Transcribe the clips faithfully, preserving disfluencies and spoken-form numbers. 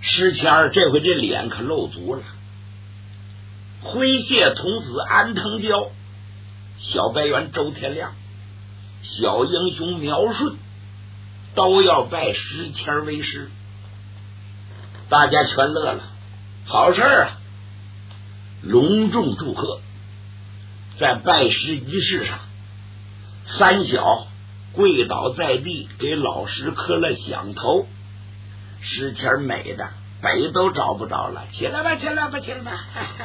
石谦儿这回这脸可露足了，回谢童子安藤娇、小白猿周天亮、小英雄苗顺都要拜石谦儿为师，大家全乐了，好事啊！隆重祝贺。在拜师仪式上，三小跪倒在地，给老师磕了响头。石谦儿美的北都找不着了，起来吧，起来吧，起来吧！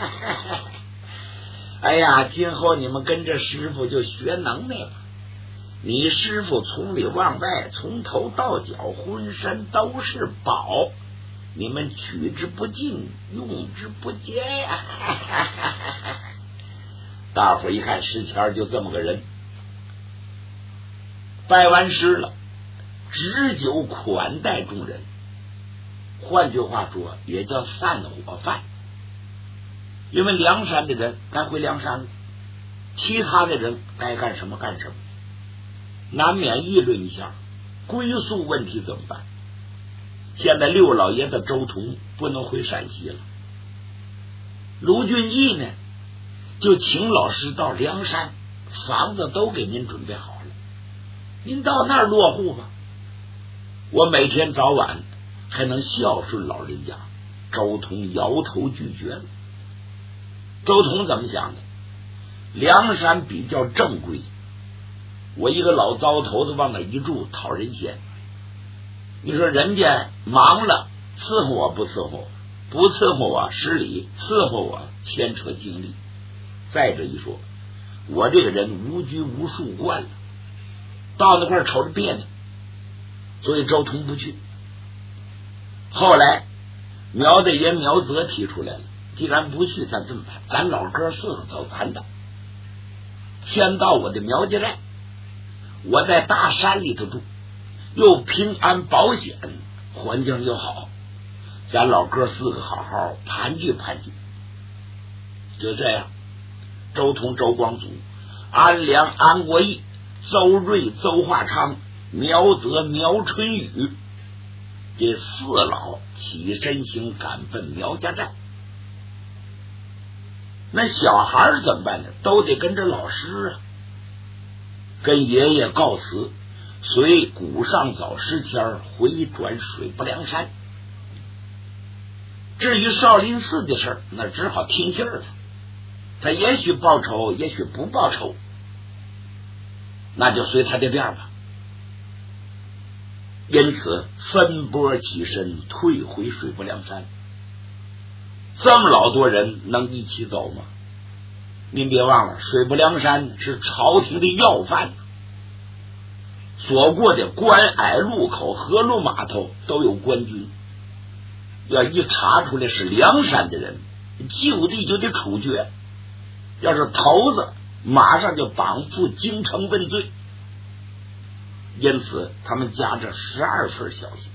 哎呀，今后你们跟着师傅就学能耐了。你师傅从里往外，从头到脚，浑身都是宝，你们取之不尽，用之不竭呀！大伙一看石谦就这么个人，拜完师了，置酒款待众人，换句话说也叫散伙饭。因为梁山的人该回梁山了，其他的人该干什么干什么，难免议论一下归宿问题怎么办。现在六老爷子周同不能回陕西了，卢俊义呢就请老师到梁山，房子都给您准备好了，您到那儿落户吧，我每天早晚还能孝顺老人家。周同摇头拒绝了。周同怎么想的？梁山比较正规，我一个老糟头子往那一住讨人嫌，你说人家忙了伺候我不伺候我，不伺候我失礼，伺候我牵扯精力。再者一说，我这个人无拘无束惯了，到那块瞅着别扭，所以周同不去。后来苗大爷苗泽提出来了，既然不去，咱这么办，咱老哥四个走咱的，先到我的苗家寨，我在大山里头住，又平安保险，环境又好，咱老哥四个好好盘踞盘踞。就这样，周同、周光祖、安良、安国义、邹瑞、邹化昌、苗泽、苗春雨这四老起身行，赶奔苗家寨。那小孩怎么办呢？都得跟着老师啊，跟爷爷告辞，随谷上早石谦回转水泊梁山。至于少林寺的事儿，那只好听信儿了。他也许报仇，也许不报仇，那就随他的便吧。因此分拨起身，退回水泊梁山。这么老多人能一起走吗？您别忘了，水泊梁山是朝廷的要犯，所过的关隘路口、河路码头都有官军，要一查出来是梁山的人，就地就得处决，要是头子马上就绑赴京城问罪。因此他们夹着十二份消息。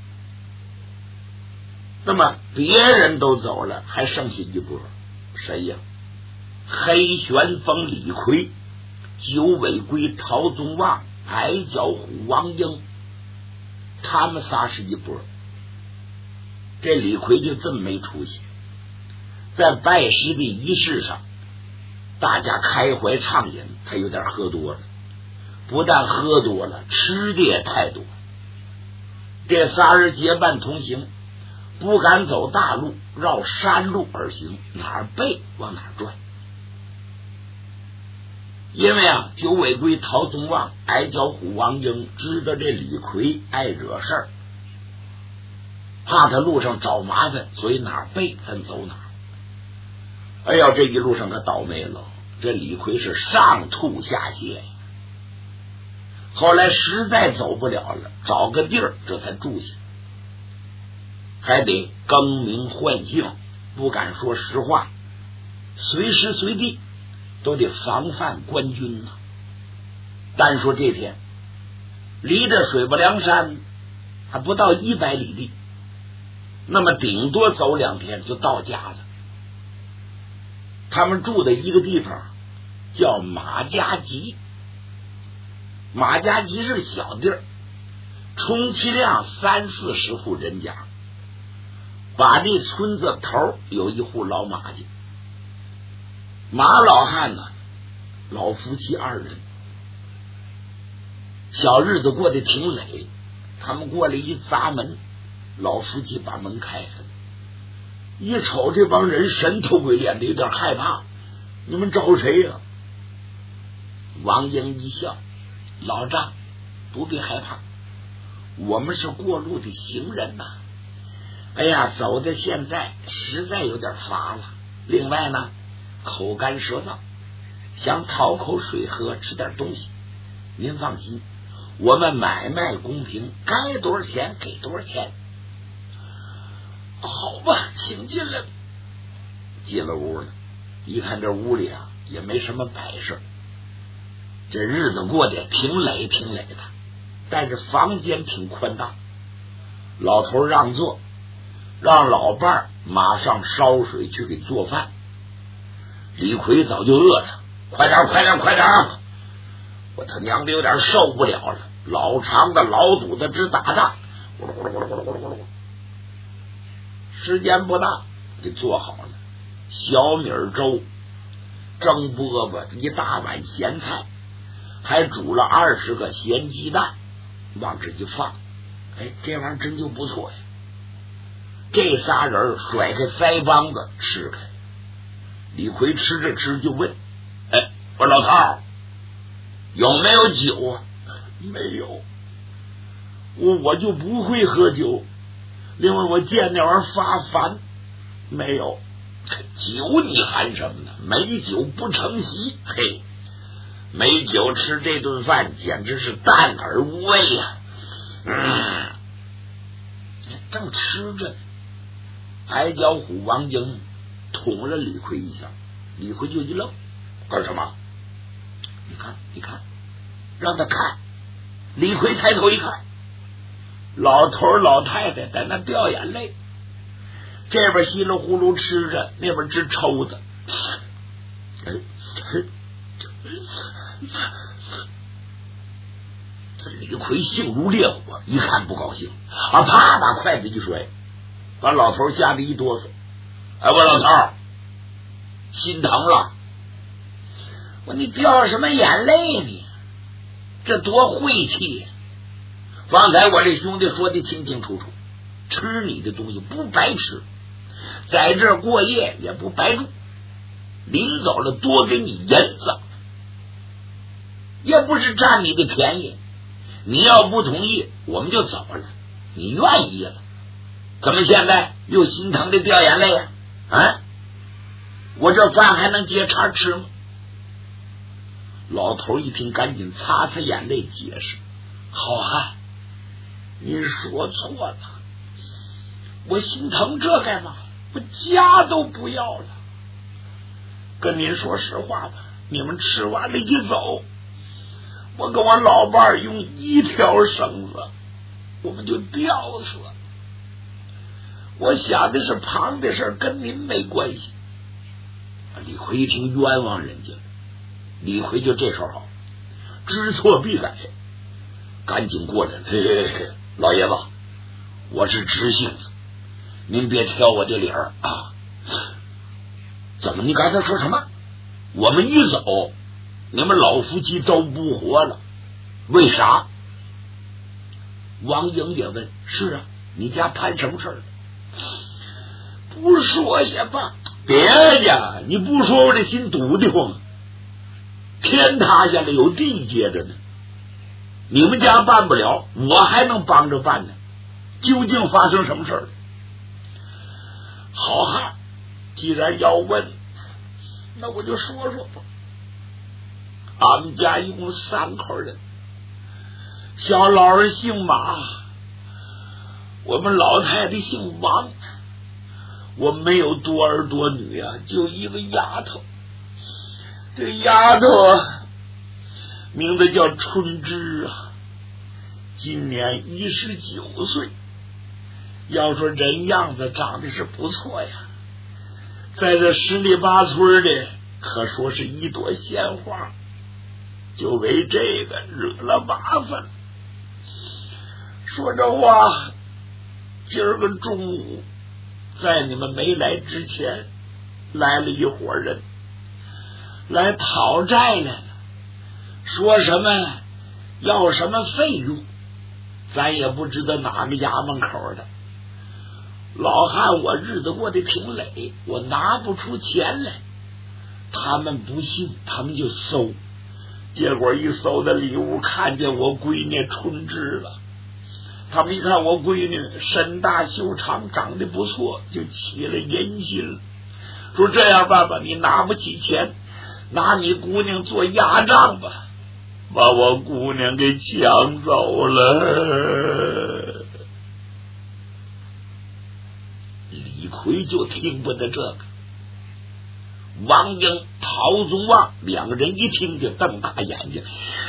那么别人都走了，还剩下一波，谁呀？黑旋风李逵、九尾龟陶宗旺、矮脚虎王英，他们仨是一波。这李逵就这么没出息，在拜师的仪式上，大家开怀畅饮，他有点喝多了，不但喝多了，吃的也太多。这仨人结伴同行，不敢走大路，绕山路而行，哪儿背往哪儿转。因为啊，九尾龟陶宗旺、矮脚虎王英知道这李逵爱惹事儿，怕他路上找麻烦，所以哪儿背咱走哪儿。哎呀，这一路上可倒霉了，这李逵是上吐下泻。后来实在走不了了，找个地儿这才住下，还得更名换姓，不敢说实话，随时随地都得防范官军呢。单说这天离着水泊梁山还不到一百里地，那么顶多走两天就到家了。他们住的一个地方叫马家集，马家集是小地儿，充其量三四十户人家， 把这村子头有一户老马家，马老汉呢，老夫妻二人，小日子过得挺累。他们过来一砸门，老夫妻把门开开，一瞅这帮人神头鬼脸的，有点害怕。你们找谁呀、啊？王英一笑，老丈不必害怕，我们是过路的行人呐、啊。哎呀，走的现在实在有点乏了，另外呢口干舌燥，想讨口水喝，吃点东西。您放心，我们买卖公平，该多少钱给多少钱。好吧，请进来。进了屋了，一看这屋里啊也没什么摆设，这日子过得挺累挺累的，但是房间挺宽大。老头让座，让老伴儿马上烧水去给做饭。李逵早就饿了，快点快点快点，我他娘的有点受不了了，老长的老肚子直打仗。时间不大给做好了，小米粥、蒸饽饽，一大碗咸菜，还煮了二十个咸鸡蛋，往这一放，哎，这玩意儿真就不错呀。这仨人甩开腮帮子吃开。李逵吃着吃就问：哎，我老头儿有没有酒啊？没有，我我就不会喝酒。另外我见那玩意儿发烦。没有。酒你含什么呢？没酒不成席。嘿，没酒吃这顿饭简直是淡而无味呀、啊。嗯，正吃着呢，矮脚虎王英捅了李逵一下，李逵就一愣，干什么？你看你看，让他看。李逵抬头一看，老头老太太在那掉眼泪，这边稀里呼噜吃着，那边直抽的。李逵性如烈火，一看不高兴啊，啪把筷子一摔，把老头吓得一哆嗦。哎，我老头心疼了。我你掉什么眼泪呢？这多晦气！方才我这兄弟说的清清楚楚，吃你的东西不白吃，在这儿过夜也不白住，临走了多给你银子，也不是占你的便宜。你要不同意，我们就走了。你愿意了，怎么现在又心疼的掉眼泪呀、啊？啊，我这饭还能接茬吃吗？老头一听，赶紧擦擦眼泪，解释：好汉，您说错了，我心疼这干嘛？我家都不要了。跟您说实话吧，你们吃完了一走，我跟我老伴儿用一条绳子，我们就吊死了。我想的是旁的事，跟您没关系。李逵一听，冤枉人家。李逵就这时候好，知错必改，赶紧过来了。嘿嘿嘿，老爷子，我是直性子，您别挑我的理儿啊。怎么？你刚才说什么？我们一走，你们老夫妻都不活了，为啥？王英也问：是啊，你家摊什么事儿？不说也罢。别呀，你不说我这心堵得慌。天塌下来有地接着呢，你们家办不了，我还能帮着办呢。究竟发生什么事儿？好汉，既然要问，那我就说说吧。俺们家一共三口人，小老儿姓马，我们老太太姓王，我没有多儿多女啊，就一个丫头。这丫头名字叫春枝啊，今年一十九岁。要说人样子长得是不错呀，在这十里八村的可说是一朵鲜花，就为这个惹了麻烦。说这话，今儿个中午在你们没来之前，来了一伙人来讨债来了，说什么要什么费用，咱也不知道哪个衙门口的。老汉我日子过得挺累，我拿不出钱来。他们不信，他们就搜，结果一搜的里屋，看见我闺女春枝了。他们一看我闺女身大修长，长得不错，就起了淫心，说这样吧吧，你拿不起钱，拿你姑娘做压账吧，把我姑娘给抢走了。李逵就听不得这个，王英、陶宗旺两个人一听就瞪大眼睛，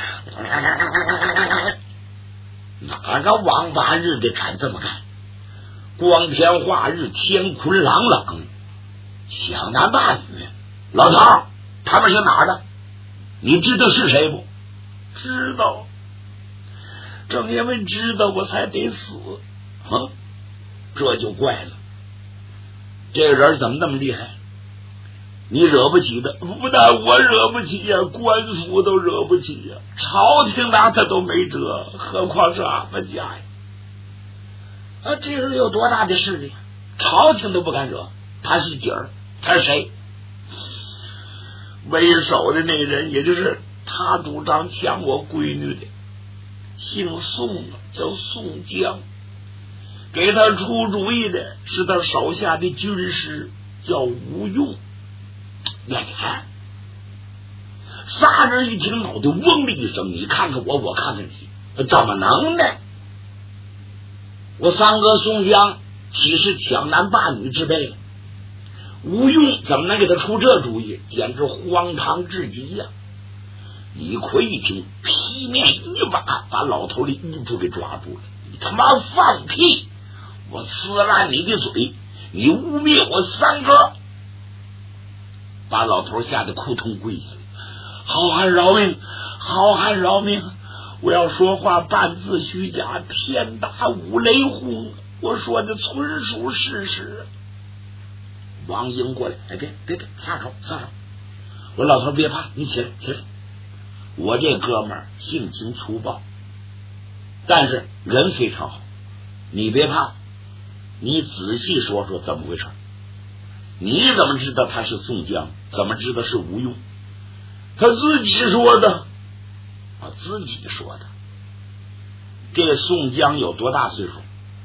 哪个王八日的敢这么干？光天化日，天空朗朗，抢男霸女。老头，他们是哪儿的？你知道是谁不？知道，正因为知道我才得死。哼，这就怪了，这个人怎么那么厉害？你惹不起的，不但我惹不起呀，官府都惹不起呀，朝廷拿他都没辙，何况是俺们家呀？啊，这人有多大的势力，朝廷都不敢惹。他是底儿，他是谁？为首的那人，也就是他主张抢我闺女的，姓宋，叫宋江。给他出主意的是他手下的军师，叫吴用。呀呀！仨人一听，脑袋嗡的一声，你看看我，我看看你，怎么能呢？我三哥宋江岂是抢男霸女之辈？吴用怎么能给他出这主意？简直荒唐至极呀！李逵一听，劈面一把把老头的衣服给抓住了。你他妈放屁！我撕烂你的嘴！你污蔑我三哥！把老头吓得扑通跪下，好汉饶命，好汉饶命！我要说话半字虚假，天打五雷轰，我说的纯属事实。王英过来，哎，别别别，撒手撒手！我老头别怕，你起来起来。我这哥们儿性情粗暴，但是人非常好，你别怕，你仔细说说怎么回事。你怎么知道他是宋江？怎么知道是吴用？他自己说的啊，自己说的。这宋江有多大岁数？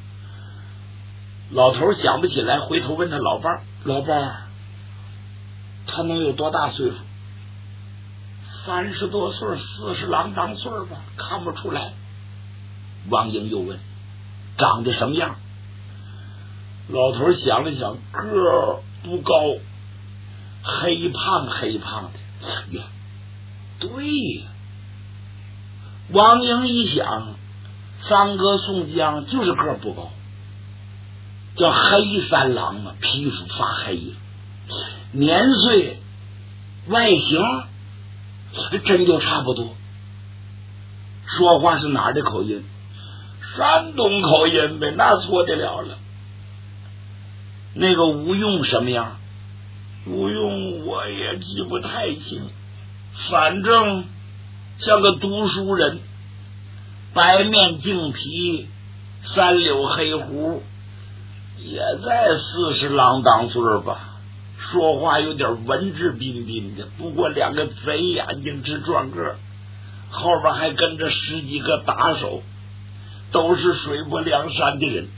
老头想不起来，回头问他老伴儿：“老伴儿，他能有多大岁数？”三十多岁，四十郎当岁吧，看不出来。王英又问：“长得什么样？”老头想了想，个儿不高，黑胖黑胖的。呀，对呀！王英一想，三哥宋江就是个儿不高，叫黑三郎嘛，皮肤发黑了，年岁外形真就差不多。说话是哪儿的口音？山东口音呗，那错得了了。那个吴用什么样？吴用我也记不太清，反正像个读书人，白面净皮，三绺黑胡，也在四十郎当岁吧。说话有点文质彬彬的，不过两个贼眼睛直转个，后边还跟着十几个打手，都是水泊梁山的人。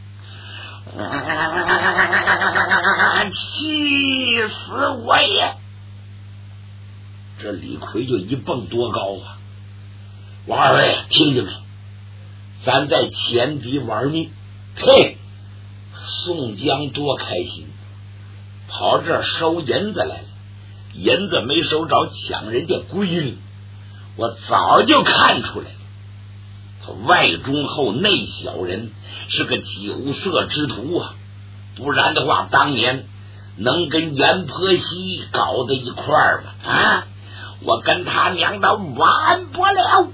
气死我也！这李逵就一蹦多高啊！王二位听见没？咱在前敌玩命，嘿，宋江多开心，跑这儿收银子来了，银子没收着，抢人家闺女，我早就看出来了，他外忠厚内小人，是个酒色之徒啊！不然的话，当年能跟阎婆惜搞在一块儿吧？啊，我跟他娘的完不了！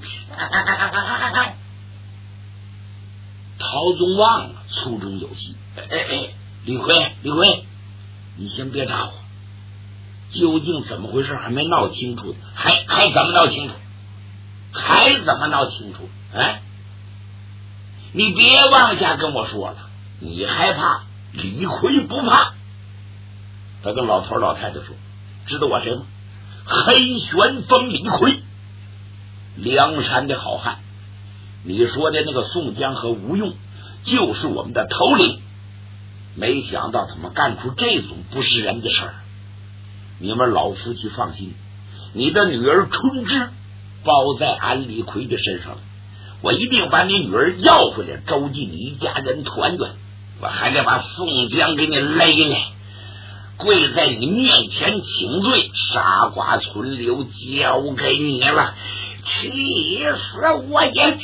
陶宗旺粗中有细，哎哎哎， 李逵，李逵，你先别咋呼，究竟怎么回事还没闹清楚，还还怎么闹清楚？还怎么闹清楚？哎，你别往下跟我说了，你害怕，李逵不怕。他跟老头老太太说，知道我谁吗？黑旋风李逵，梁山的好汉。你说的那个宋江和吴用就是我们的头领，没想到他们干出这种不是人的事儿。你们老夫妻放心，你的女儿春枝包在俺李逵的身上了，我一定把你女儿要回来，周济你一家人团圆。我还得把宋江给你勒来，跪在你面前请罪，傻瓜存留交给你了，气死我也！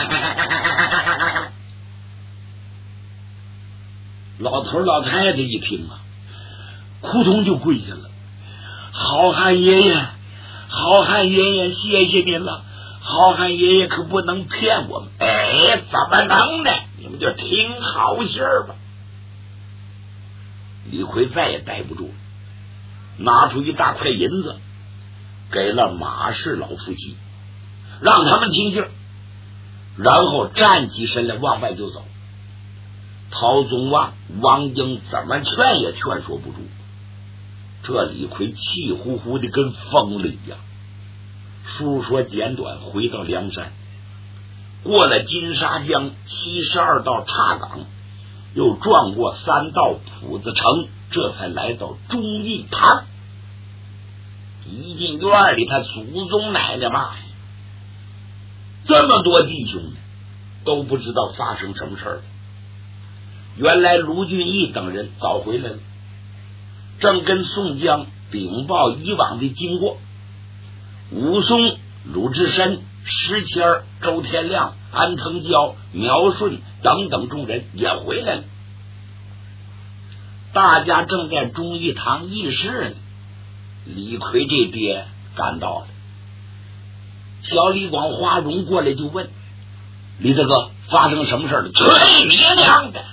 老头老太太一听啊，扑通就跪下了。好汉爷爷，好汉爷爷，谢谢您了。好汉爷爷可不能骗我们。哎，怎么能呢？你们就听好信儿吧。李逵再也待不住了，拿出一大块银子给了马氏老夫妻，让他们听信儿，然后站起身来往外就走。陶宗旺、王英怎么劝也劝说不住，这李逵气呼呼的跟疯了一样。述说简短，回到梁山，过了金沙江七十二道岔岗，又转过三道铺子城，这才来到忠义堂。一进院里，他祖宗奶奶骂，这么多弟兄呢，都不知道发生什么事了。原来卢俊义等人早回来了，正跟宋江禀报以往的经过。武松、鲁智深、石谦儿、周天亮、安藤蛟、苗顺等等众人也回来了。大家正在忠义堂议事呢，李逵这爹赶到了。小李广、花荣过来就问李大哥，发生什么事了？去你娘的！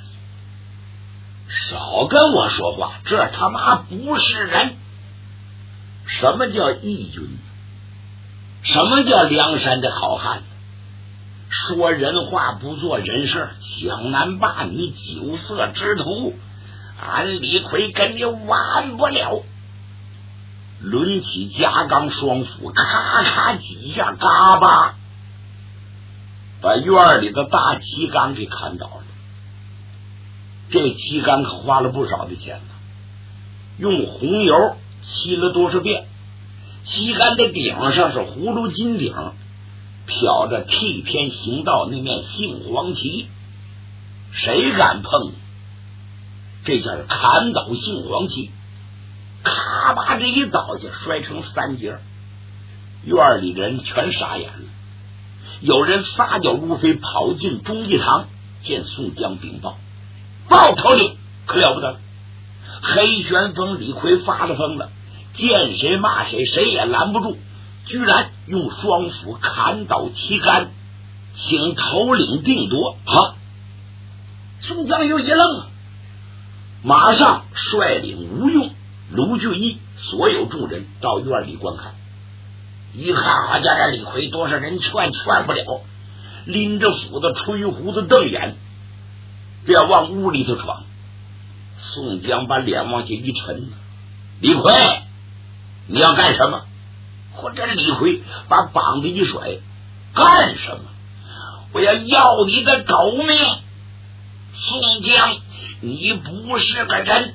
少跟我说话，这他妈不是人！什么叫义军？什么叫梁山的好汉？说人话不做人事，江南霸女，酒色之徒，俺李逵跟你完不了！抡起夹钢双斧，咔咔几下，嘎巴把院里的大旗杆给砍倒了。这旗杆可花了不少的钱呢，用红油漆了多少遍，旗杆的顶上是葫芦金顶，飘着替天行道那面杏黄旗，谁敢碰，这下是砍倒杏黄旗，咔吧这一倒下，摔成三截。院里人全傻眼了，有人撒脚如飞跑进忠义堂，见宋江禀报，报头领可了不得了，黑旋风李逵发了疯了，见谁骂谁，谁也拦不住，居然用双斧砍倒旗杆，请头领定夺。啊！宋江又一愣啊，马上率领吴用、卢俊义所有众人到院里观看。一看啊，家这李逵多少人劝劝不了，拎着斧子吹胡子瞪眼，别往屋里头闯。宋江把脸往下一沉，李逵你要干什么？或者李逵把膀子一甩，干什么？我要要你的狗命！宋江你不是个人，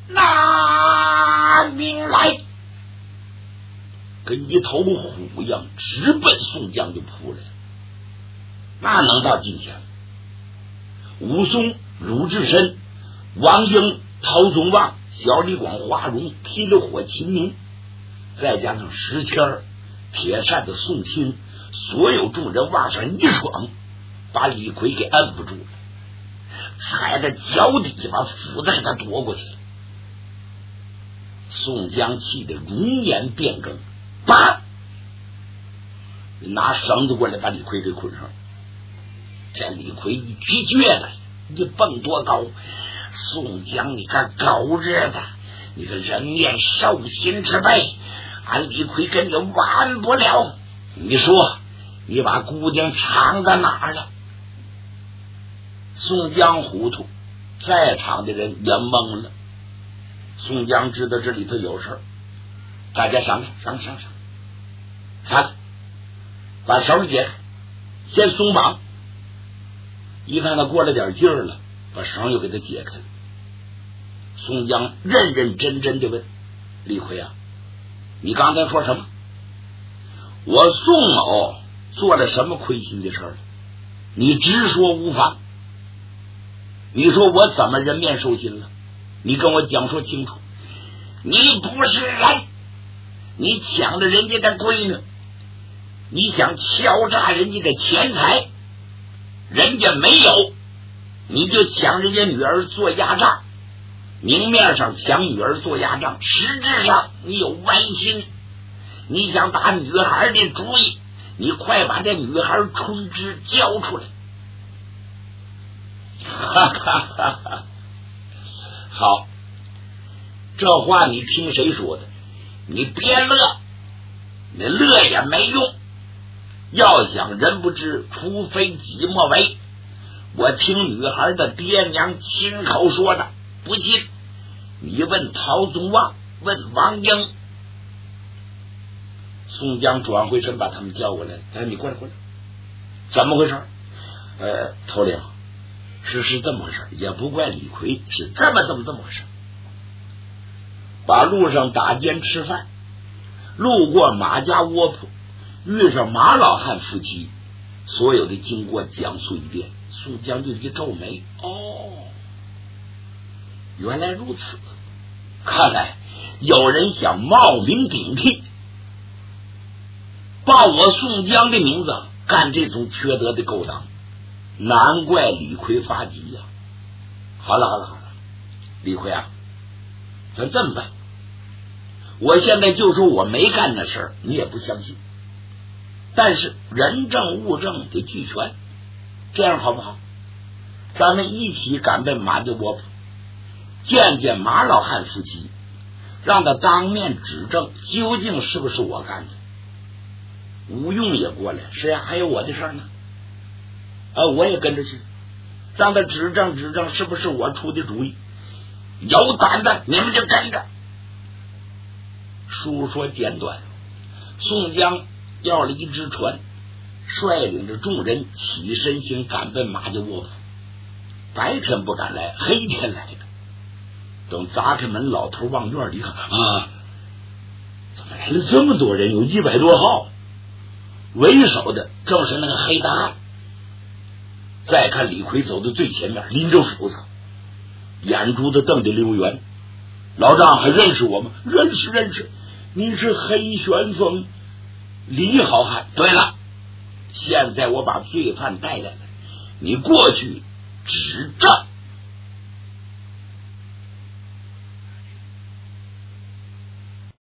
拿命来！跟一头虎一样，直奔宋江就扑来，那能到今天？武松、鲁智深、王英、陶宗旺、小李广、花荣、霹雳火、秦明，再加上石谦儿、铁扇子宋清，所有众人往上一闯，把李逵给摁不住了，踩在脚底下，把斧子给他夺过去了。宋江气得容颜变更，拔！拿绳子过来把李逵给捆上。这李逵一举撅来，你蹦多高， 宋江，你个狗日子，你个人面兽心之辈，俺李逵跟你完不了。你说你把姑娘藏在哪儿了？宋江糊涂，在场的人也懵了。宋江知道这里头有事儿，大家上来上上上上，把绳解开，先松绑。一看他过了点劲儿了，把绳又给他解开了。宋江认认真真的问李逵啊，你刚才说什么？我宋某做了什么亏心的事儿？你直说无妨。你说我怎么人面兽心了？你跟我讲说清楚。你不是人，你抢了人家的闺女，你想敲诈人家的钱财，人家没有，你就抢人家女儿做压账，明面上抢女儿做压账，实质上你有歪心，你想打女孩的主意，你快把这女孩春枝交出来。哈哈哈哈！好，这话你听谁说的？你别乐，你乐也没用。要想人不知，除非己莫为。我听女孩的爹娘亲口说的，不信你问陶宗旺，问王英。宋江转回身把他们叫过来，哎，你过来过来，怎么回事？呃，头领，是是这么回事，也不怪李逵，是这么这么这么回事。把路上打尖吃饭，路过马家窝铺，遇上马老汉夫妻，所有的经过讲述一遍。宋江就一皱眉，哦，原来如此，看来有人想冒名顶替，报我宋江的名字，干这种缺德的勾当，难怪李逵发急呀、啊。好了好了好了，李逵啊，咱这么办，我现在就说我没干那事儿，你也不相信，但是人证物证得俱全，这样好不好？咱们一起赶奔马家窝铺，见见马老汉夫妻，让他当面指证究竟是不是我干的。吴用也过来，是呀，还有我的事儿呢，啊，我也跟着去，让他指证指证是不是我出的主意。有胆的你们就跟着。书说简短，宋江要了一只船，率领着众人起身行赶奔马家窝铺。白天不敢来，黑天来的。等砸开门，老头往院里看啊，怎么来了这么多人？有一百多号，为首的正是那个黑大汉。再看李逵走到最前面，拎着斧子，眼珠子瞪得溜圆。老丈还认识我吗？认识认识，你是黑旋风李好汉。对了，现在我把罪犯带来了，你过去指证